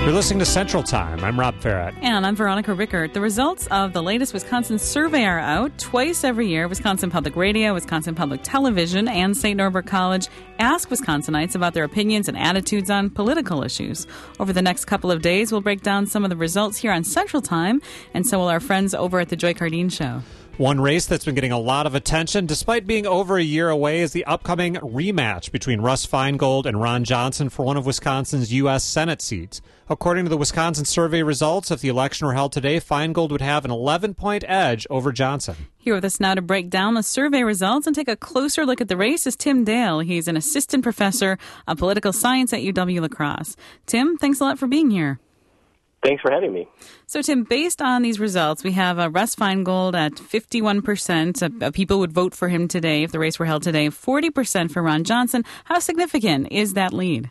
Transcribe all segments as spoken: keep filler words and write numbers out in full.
You're listening to Central Time. I'm Rob Farrett. And I'm Veronica Rickert. The results of the latest Wisconsin survey are out. Twice every year, Wisconsin Public Radio, Wisconsin Public Television, and Saint Norbert College ask Wisconsinites about their opinions and attitudes on political issues. Over the next couple of days, we'll break down some of the results here on Central Time, and so will our friends over at the Joy Cardine Show. One race that's been getting a lot of attention, despite being over a year away, is the upcoming rematch between Russ Feingold and Ron Johnson for one of Wisconsin's U S Senate seats. According to the Wisconsin survey results, if the election were held today, Feingold would have an eleven-point edge over Johnson. Here with us now to break down the survey results and take a closer look at the race is Tim Dale. He's an assistant professor of political science at U W-La Crosse. Tim, thanks a lot for being here. Thanks for having me. So, Tim, based on these results, we have uh, Russ Feingold at fifty-one percent of, of people would vote for him today if the race were held today, forty percent for Ron Johnson. How significant is that lead?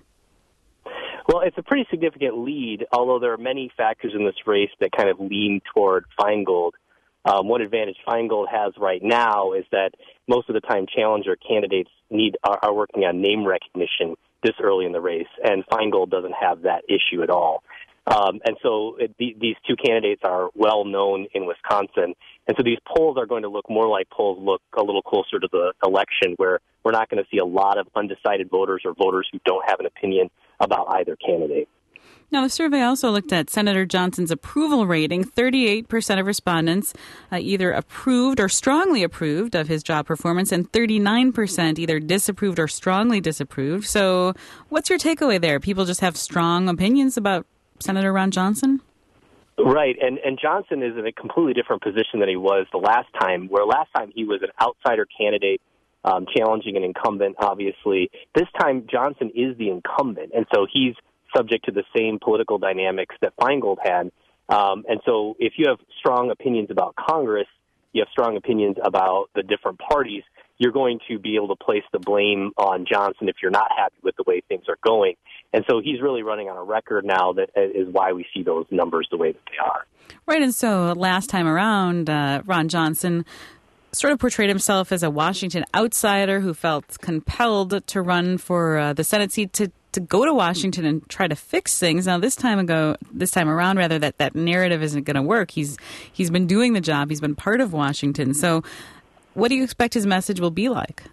Well, it's a pretty significant lead, although there are many factors in this race that kind of lean toward Feingold. Um, one advantage Feingold has right now is that most of the time challenger candidates need are, are working on name recognition this early in the race, and Feingold doesn't have that issue at all. Um, and so it, the, these two candidates are well known in Wisconsin. And so these polls are going to look more like polls look a little closer to the election, where we're not going to see a lot of undecided voters or voters who don't have an opinion about either candidate. Now, the survey also looked at Senator Johnson's approval rating. thirty-eight percent of respondents uh, either approved or strongly approved of his job performance, and thirty-nine percent either disapproved or strongly disapproved. So what's your takeaway there? People just have strong opinions about Senator Ron Johnson? Right, and, and Johnson is in a completely different position than he was the last time, where last time he was an outsider candidate um, challenging an incumbent, obviously. This time, Johnson is the incumbent, and so he's subject to the same political dynamics that Feingold had. Um, and so if you have strong opinions about Congress, you have strong opinions about the different parties, you're going to be able to place the blame on Johnson if you're not happy with the way things are going. And so he's really running on a record now that is why we see those numbers the way that they are. Right, and so last time around, uh, Ron Johnson sort of portrayed himself as a Washington outsider who felt compelled to run for uh, the Senate seat to, to go to Washington and try to fix things. Now, this time ago, this time around, rather, that, that narrative isn't going to work. He's he's been doing the job. He's been part of Washington. So what do you expect his message will be like?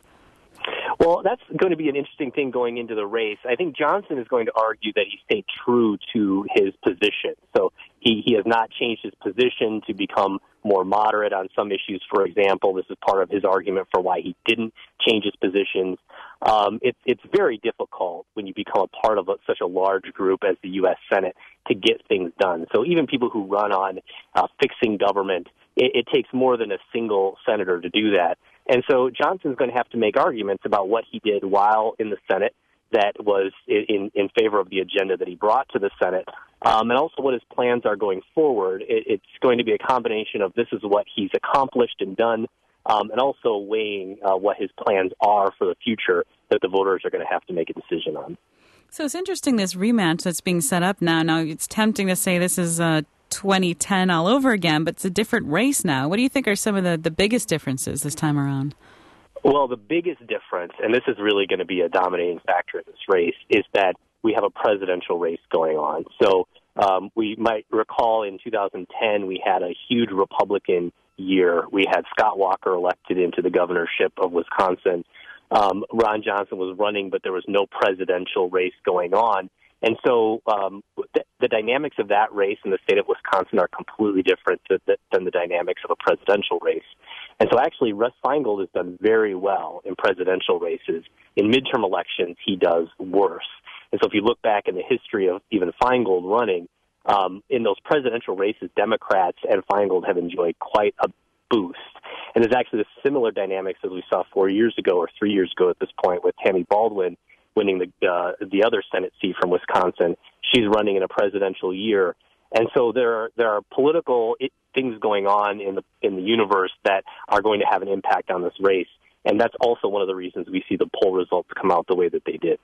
Well, that's going to be an interesting thing going into the race. I think Johnson is going to argue that he stayed true to his position. So he, he has not changed his position to become more moderate on some issues. For example, this is part of his argument for why he didn't change his positions. Um, it, it's very difficult when you become a part of a, such a large group as the U S Senate to get things done. So even people who run on uh, fixing government, it, it takes more than a single senator to do that. And so Johnson's going to have to make arguments about what he did while in the Senate that was in, in favor of the agenda that he brought to the Senate, um, and also what his plans are going forward. It, it's going to be a combination of this is what he's accomplished and done, um, and also weighing uh, what his plans are for the future that the voters are going to have to make a decision on. So it's interesting, this rematch that's being set up now. Now, it's tempting to say this is uh, twenty ten all over again, but it's a different race now. What do you think are some of the, the biggest differences this time around? Well, the biggest difference, and this is really going to be a dominating factor in this race, is that we have a presidential race going on. So um, we might recall in two thousand ten we had a huge Republican year. We had Scott Walker elected into the governorship of Wisconsin. Um, Ron Johnson was running, but there was no presidential race going on. And so um, th- the dynamics of that race in the state of Wisconsin are completely different to th- than the dynamics of a presidential race. And so actually, Russ Feingold has done very well in presidential races. In midterm elections, he does worse. And so if you look back in the history of even Feingold running, um, in those presidential races, Democrats and Feingold have enjoyed quite a boost. And there's actually the similar dynamics as we saw four years ago or three years ago at this point with Tammy Baldwin winning the uh, the other Senate seat from Wisconsin. She's running in a presidential year. And so there are, there are political things going on in the in the universe that are going to have an impact on this race. And that's also one of the reasons we see the poll results come out the way that they did.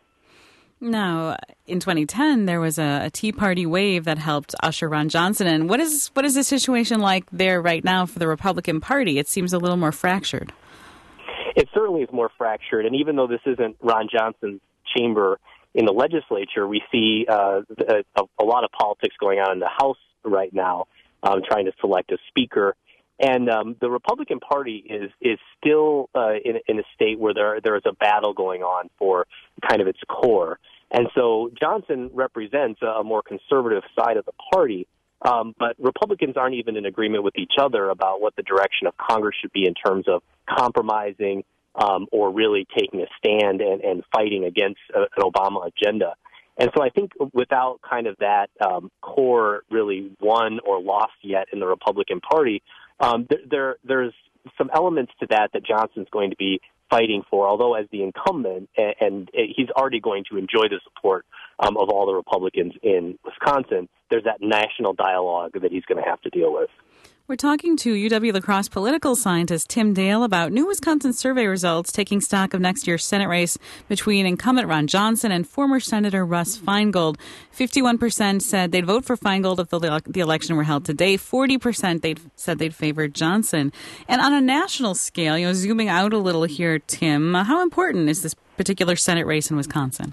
Now, in twenty ten, there was a, a Tea Party wave that helped usher Ron Johnson in. What is what is the situation like there right now for the Republican Party? It seems a little more fractured. It certainly is more fractured. And even though this isn't Ron Johnson's chamber, in the legislature, we see uh, a, a lot of politics going on in the House right now, um, trying to select a speaker. And um, the Republican Party is is still uh, in, in a state where there there is a battle going on for kind of its core. And so Johnson represents a more conservative side of the party, um, but Republicans aren't even in agreement with each other about what the direction of Congress should be in terms of compromising um, or really taking a stand and, and fighting against a, an Obama agenda. And so I think without kind of that um, core really won or lost yet in the Republican Party, um, there, there there's some elements to that that Johnson's going to be fighting for, although as the incumbent, and, and he's already going to enjoy the support um, of all the Republicans in Wisconsin, there's that national dialogue that he's going to have to deal with. We're talking to U W-La Crosse political scientist Tim Dale about new Wisconsin survey results taking stock of next year's Senate race between incumbent Ron Johnson and former Senator Russ Feingold. fifty-one percent said they'd vote for Feingold if the, the election were held today. forty percent they said they'd favor Johnson. And on a national scale, you know, zooming out a little here, Tim, how important is this particular Senate race in Wisconsin?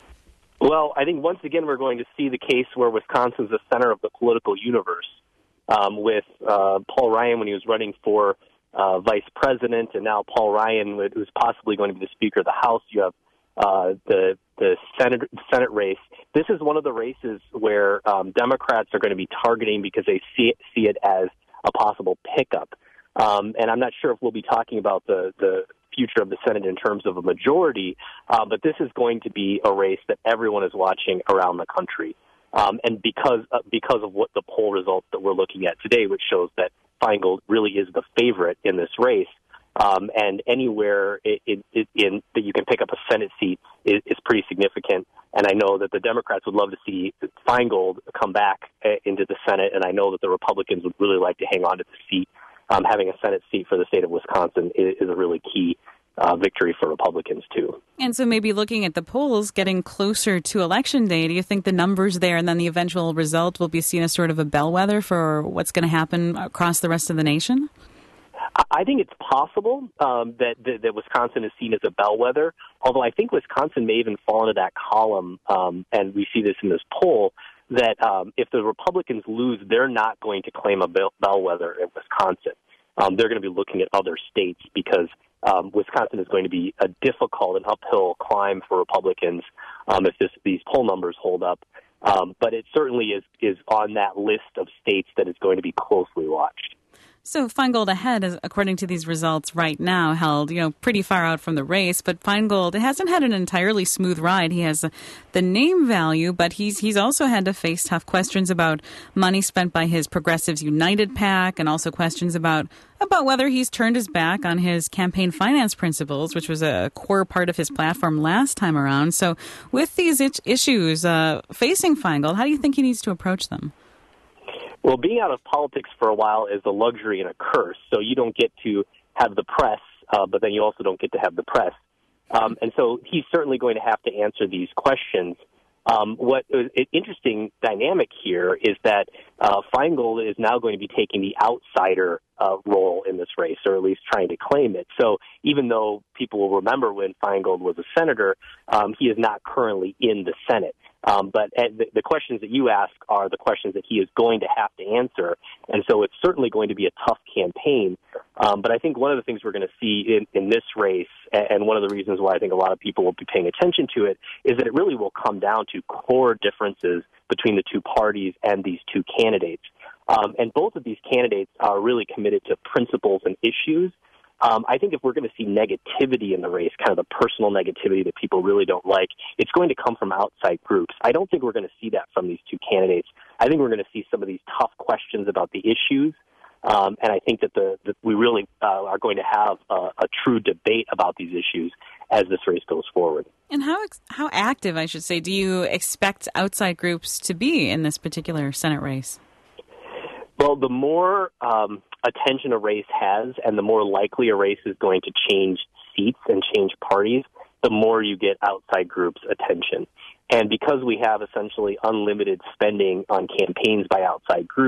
Well, I think once again we're going to see the case where Wisconsin's the center of the political universe. Um, with uh, Paul Ryan when he was running for uh, vice president, and now Paul Ryan, who's possibly going to be the Speaker of the House. You have uh, the the Senate Senate race. This is one of the races where um, Democrats are going to be targeting because they see it, see it as a possible pickup. Um, and I'm not sure if we'll be talking about the the future of the Senate in terms of a majority, uh, but this is going to be a race that everyone is watching around the country. Um, and because uh, because of what the poll results that we're looking at today, which shows that Feingold really is the favorite in this race, um, and anywhere it, it, it, in that you can pick up a Senate seat is, is pretty significant. And I know that the Democrats would love to see Feingold come back uh, into the Senate, and I know that the Republicans would really like to hang on to the seat. Um, having a Senate seat for the state of Wisconsin is, is a really key Uh, victory for Republicans, too. And so maybe looking at the polls getting closer to Election Day, do you think the numbers there and then the eventual result will be seen as sort of a bellwether for what's going to happen across the rest of the nation? I think it's possible um, that, that that Wisconsin is seen as a bellwether, although I think Wisconsin may even fall into that column, um, and we see this in this poll, that um, if the Republicans lose, they're not going to claim a bell- bellwether in Wisconsin. Um, they're going to be looking at other states because um, Wisconsin is going to be a difficult and uphill climb for Republicans um, if this, these poll numbers hold up. Um, but it certainly is, is on that list of states that is going to be closely watched. So Feingold ahead, is, according to these results right now, held, you know, pretty far out from the race. But Feingold hasn't had an entirely smooth ride. He has the name value, but he's he's also had to face tough questions about money spent by his Progressives United PAC, and also questions about about whether he's turned his back on his campaign finance principles, which was a core part of his platform last time around. So with these issues uh, facing Feingold, how do you think he needs to approach them? Well, being out of politics for a while is a luxury and a curse. So you don't get to have the press, uh, but then you also don't get to have the press. Um, and so he's certainly going to have to answer these questions. Um, what is an interesting dynamic here is that uh, Feingold is now going to be taking the outsider uh, role in this race, or at least trying to claim it. So even though people will remember when Feingold was a senator, um, he is not currently in the Senate. Um, but the, the questions that you ask are the questions that he is going to have to answer. And so it's certainly going to be a tough campaign. Um, but I think one of the things we're going to see in, in this race, and one of the reasons why I think a lot of people will be paying attention to it, is that it really will come down to core differences between the two parties and these two candidates. Um, and both of these candidates are really committed to principles and issues. Um, I think if we're going to see negativity in the race, kind of the personal negativity that people really don't like, it's going to come from outside groups. I don't think we're going to see that from these two candidates. I think we're going to see some of these tough questions about the issues, um, and I think that the, the we really uh, are going to have a, a true debate about these issues as this race goes forward. And how how active, I should say, do you expect outside groups to be in this particular Senate race? Well, the more um, attention a race has and the more likely a race is going to change seats and change parties, the more you get outside groups' attention. And because we have essentially unlimited spending on campaigns by outside groups,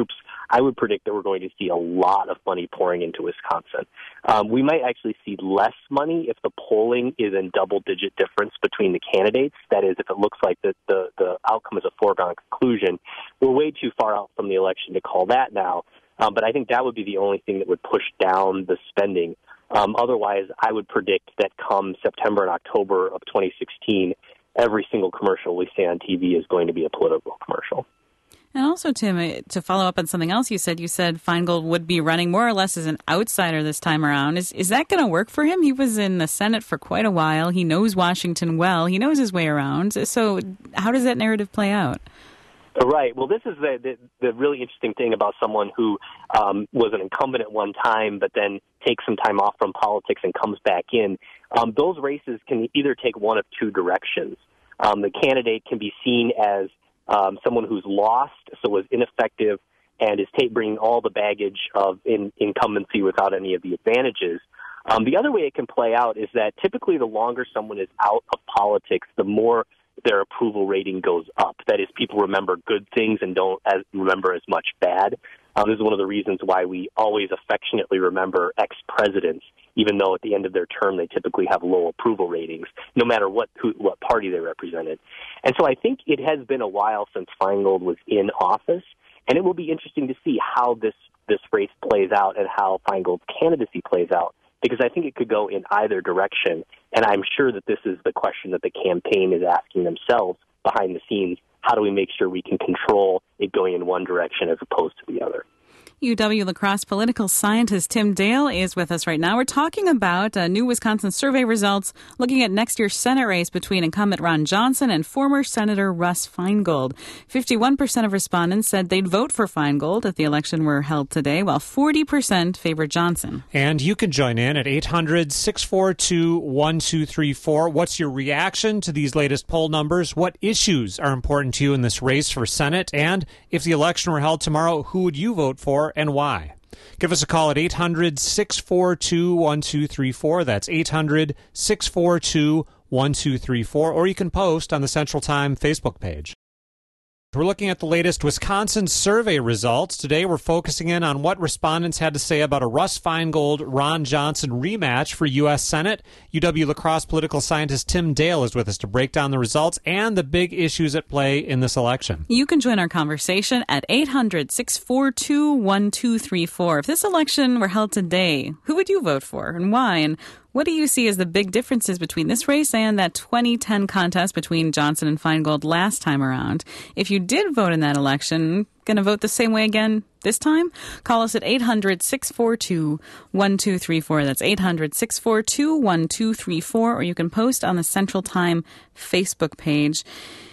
I would predict that we're going to see a lot of money pouring into Wisconsin. Um, we might actually see less money if the polling is in double-digit difference between the candidates. That is, if it looks like the, the, the outcome is a foregone conclusion. We're way too far out from the election to call that now. Um, but I think that would be the only thing that would push down the spending. Um, otherwise, I would predict that come September and October of twenty sixteen, every single commercial we see on T V is going to be a political commercial. And also, Tim, to follow up on something else you said, you said Feingold would be running more or less as an outsider this time around. Is is that going to work for him? He was in the Senate for quite a while. He knows Washington well. He knows his way around. So how does that narrative play out? Right. Well, this is the, the, the really interesting thing about someone who um, was an incumbent at one time but then takes some time off from politics and comes back in. Um, those races can either take one of two directions. Um, the candidate can be seen as um, someone who's lost, so was ineffective, and is take, bringing all the baggage of in, incumbency without any of the advantages. Um, the other way it can play out is that typically the longer someone is out of politics, the more their approval rating goes up. That is, people remember good things and don't as, remember as much bad. Um, this is one of the reasons why we always affectionately remember ex-presidents, even though at the end of their term they typically have low approval ratings, no matter what who, what party they represented. And so I think it has been a while since Feingold was in office, and it will be interesting to see how this, this race plays out and how Feingold's candidacy plays out, because I think it could go in either direction. And I'm sure that this is the question that the campaign is asking themselves behind the scenes. How do we make sure we can control it going in one direction as opposed to the other? U W-La Crosse political scientist Tim Dale is with us right now. We're talking about uh, new Wisconsin survey results, looking at next year's Senate race between incumbent Ron Johnson and former Senator Russ Feingold. fifty-one percent of respondents said they'd vote for Feingold if the election were held today, while forty percent favored Johnson. And you can join in at eight hundred, six four two, one two three four. What's your reaction to these latest poll numbers? What issues are important to you in this race for Senate? And if the election were held tomorrow, who would you vote for and why? Give us a call at eight hundred, six four two, one two three four. That's eight hundred, six four two, one two three four. Or you can post on the Central Time Facebook page. We're looking at the latest Wisconsin survey results. Today we're focusing in on what respondents had to say about a Russ Feingold-Ron Johnson rematch for U S Senate. U W-La Crosse political scientist Tim Dale is with us to break down the results and the big issues at play in this election. You can join our conversation at eight hundred, six four two, one two three four. If this election were held today, who would you vote for and why? And what do you see as the big differences between this race and that twenty ten contest between Johnson and Feingold last time around? If you did vote in that election, going to vote the same way again this time? Call us at eight hundred, six four two, one two three four. That's eight hundred, six four two, one two three four. Or you can post on the Central Time Facebook page.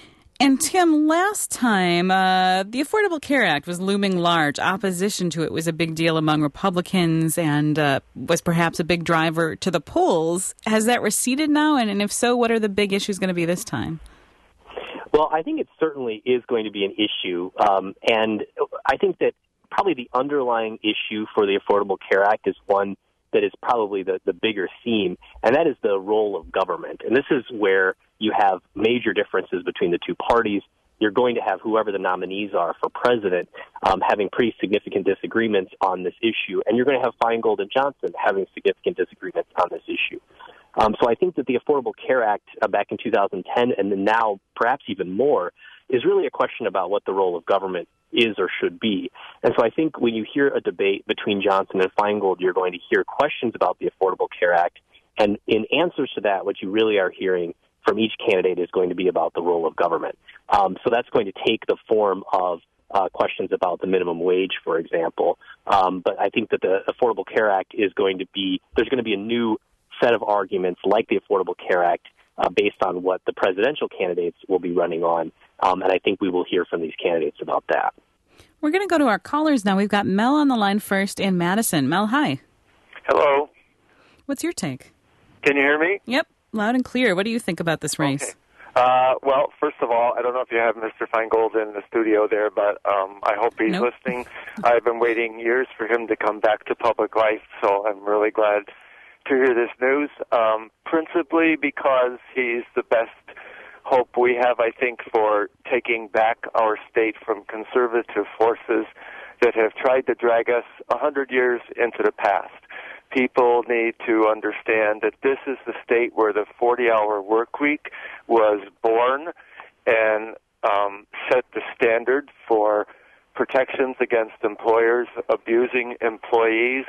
And Tim, last time, uh, the Affordable Care Act was looming large. Opposition to it was a big deal among Republicans and uh, was perhaps a big driver to the polls. Has that receded now? And, and if so, what are the big issues going to be this time? Well, I think it certainly is going to be an issue. Um, and I think that probably the underlying issue for the Affordable Care Act is one that is probably the, the bigger theme, and that is the role of government. And this is where you have major differences between the two parties. You're going to have whoever the nominees are for president um, having pretty significant disagreements on this issue, and you're going to have Feingold and Johnson having significant disagreements on this issue. Um, so I think that the Affordable Care Act uh, back in two thousand ten, and then now perhaps even more, is really a question about what the role of government is or should be. And so I think when you hear a debate between Johnson and Feingold, you're going to hear questions about the Affordable Care Act. And in answers to that, what you really are hearing from each candidate is going to be about the role of government. Um, so that's going to take the form of uh, questions about the minimum wage, for example. Um, but I think that the Affordable Care Act is going to be, there's going to be a new set of arguments like the Affordable Care Act uh, based on what the presidential candidates will be running on. Um, and I think we will hear from these candidates about that. We're going to go to our callers now. We've got Mel on the line first in Madison. Mel, hi. Hello. What's your take? Can you hear me? Yep, loud and clear. What do you think about this race? Okay. Uh, well, first of all, I don't know if you have Mister Feingold in the studio there, but um, I hope he's nope. listening. I've been waiting years for him to come back to public life, so I'm really glad to hear this news, um, principally because he's the best hope we have, I think, for taking back our state from conservative forces that have tried to drag us a hundred years into the past. People need to understand that this is the state where the forty-hour work week was born and um, set the standard for protections against employers abusing employees.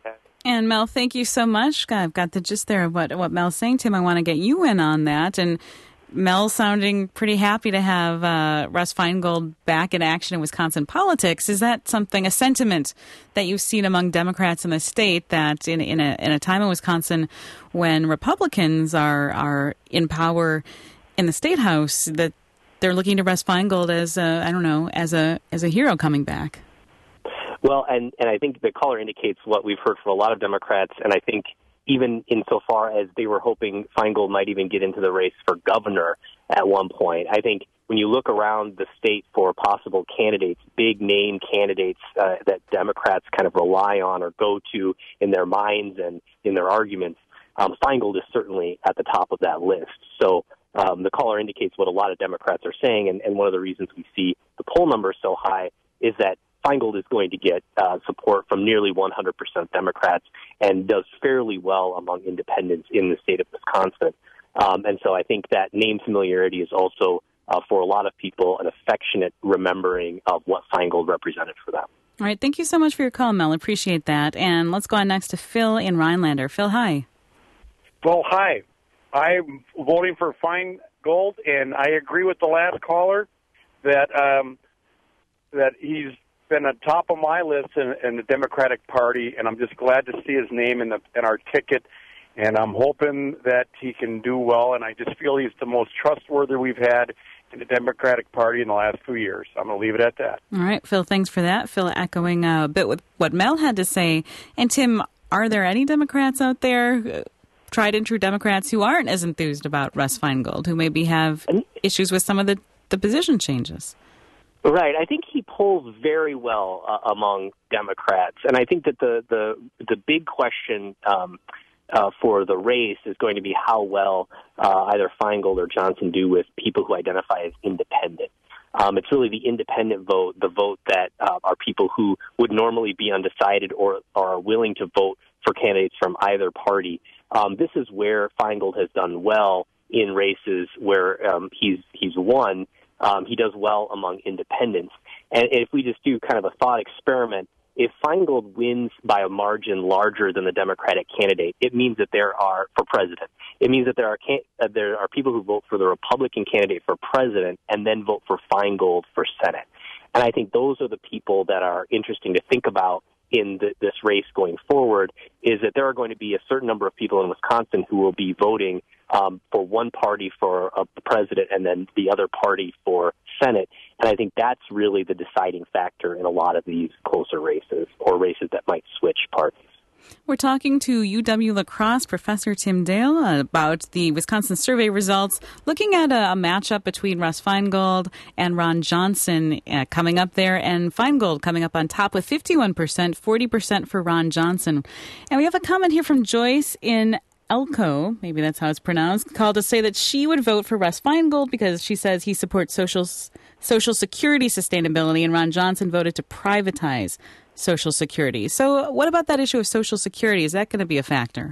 And Mel, thank you so much. I've got the gist there of what, what Mel's saying, Tim. I want to get you in on that. And Mel sounding pretty happy to have uh, Russ Feingold back in action in Wisconsin politics. Is that something, a sentiment that you've seen among Democrats in the state, that in, in, a, in a time in Wisconsin when Republicans are are in power in the State House, that they're looking to Russ Feingold as a, I don't know, as a as a hero coming back? Well, and, and I think the caller indicates what we've heard from a lot of Democrats, and I think even insofar as they were hoping Feingold might even get into the race for governor at one point. I think when you look around the state for possible candidates, big-name candidates uh, that Democrats kind of rely on or go to in their minds and in their arguments, um, Feingold is certainly at the top of that list. So um, the caller indicates what a lot of Democrats are saying, and, and one of the reasons we see the poll numbers so high is that Feingold is going to get uh, support from nearly one hundred percent Democrats and does fairly well among independents in the state of Wisconsin. Um, and so I think that name familiarity is also, uh, for a lot of people, an affectionate remembering of what Feingold represented for them. All right. Thank you so much for your call, Mel. Appreciate that. And let's go on next to Phil in Rhinelander. Phil, hi. Well, hi. I'm voting for Feingold, and I agree with the last caller that um, that he's been at top of my list in, in the Democratic Party, and I'm just glad to see his name in the in our ticket, and I'm hoping that he can do well, and I just feel he's the most trustworthy we've had in the Democratic Party in the last few years. I'm going to leave it at that. All right, Phil, thanks for that. Phil echoing uh, a bit with what Mel had to say. And Tim, are there any Democrats out there, tried and true Democrats, who aren't as enthused about Russ Feingold, who maybe have issues with some of the, the position changes? Right. I think he polls very well uh, among Democrats. And I think that the, the, the big question um, uh, for the race is going to be how well uh, either Feingold or Johnson do with people who identify as independent. Um, it's really the independent vote, the vote that uh, are people who would normally be undecided or are willing to vote for candidates from either party. Um, this is where Feingold has done well in races where um, he's he's won. Um, he does well among independents. And if we just do kind of a thought experiment, if Feingold wins by a margin larger than the Democratic candidate, it means that there are, for president, it means that there are can, uh, there are people who vote for the Republican candidate for president and then vote for Feingold for Senate. And I think those are the people that are interesting to think about in the, this race going forward, is that there are going to be a certain number of people in Wisconsin who will be voting um, for one party for uh, the president and then the other party for Senate. And I think that's really the deciding factor in a lot of these closer races or races that might switch parties. We're talking to U W-La Crosse Professor Tim Dale about the Wisconsin survey results, looking at a, a matchup between Russ Feingold and Ron Johnson uh, coming up there, and Feingold coming up on top with fifty-one percent, forty percent for Ron Johnson. And we have a comment here from Joyce in Elko, maybe that's how it's pronounced, called to say that she would vote for Russ Feingold because she says he supports social Social Security sustainability, and Ron Johnson voted to privatize Social Security. So what about that issue of Social Security? Is that going to be a factor?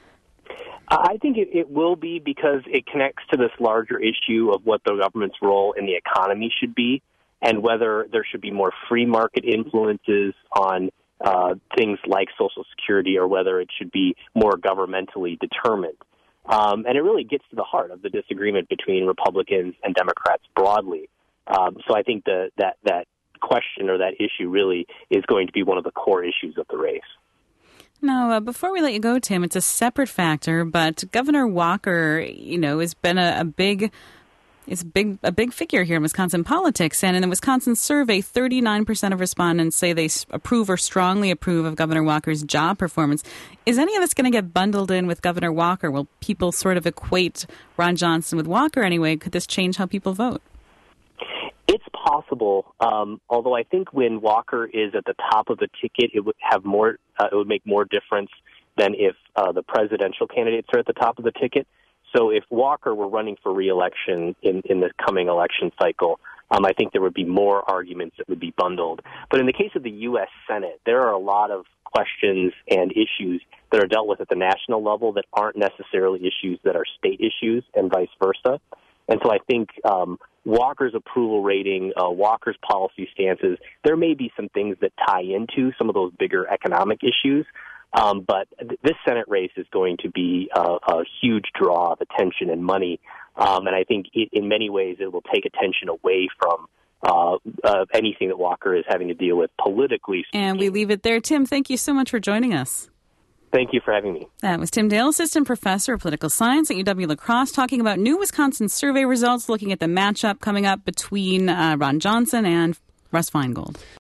I think it, it will be, because it connects to this larger issue of what the government's role in the economy should be and whether there should be more free market influences on uh, things like Social Security or whether it should be more governmentally determined. Um, and it really gets to the heart of the disagreement between Republicans and Democrats broadly. Um, so I think the, that that question or that issue really is going to be one of the core issues of the race. Now, uh, before we let you go, Tim, it's a separate factor, but Governor Walker, you know, has been a, a big, is a big, a big figure here in Wisconsin politics. And in the Wisconsin survey, thirty-nine percent of respondents say they approve or strongly approve of Governor Walker's job performance. Is any of this going to get bundled in with Governor Walker? Will people sort of equate Ron Johnson with Walker anyway? Could this change how people vote? It's possible, um, although I think when Walker is at the top of the ticket, it would have more. Uh, it would make more difference than if uh, the presidential candidates are at the top of the ticket. So if Walker were running for re-election in, in the coming election cycle, um, I think there would be more arguments that would be bundled. But in the case of the U S Senate, there are a lot of questions and issues that are dealt with at the national level that aren't necessarily issues that are state issues and vice versa. And so I think um, Walker's approval rating, uh, Walker's policy stances, there may be some things that tie into some of those bigger economic issues. Um, but th- this Senate race is going to be uh, a huge draw of attention and money. Um, and I think it, in many ways it will take attention away from uh, uh, anything that Walker is having to deal with politically. And we leave it there. Tim, thank you so much for joining us. Thank you for having me. That was Tim Dale, Assistant Professor of Political Science at U W-La Crosse, talking about new Wisconsin survey results, looking at the matchup coming up between uh, Ron Johnson and Russ Feingold.